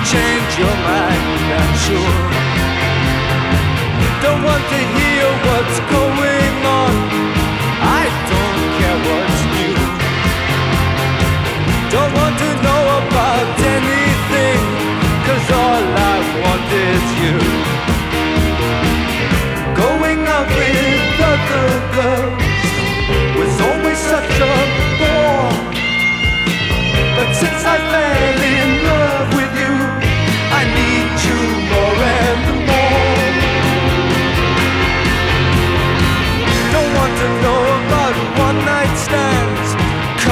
change your mind, I'm sure. Don't want to hear what's going on, I don't care what's new. Don't want to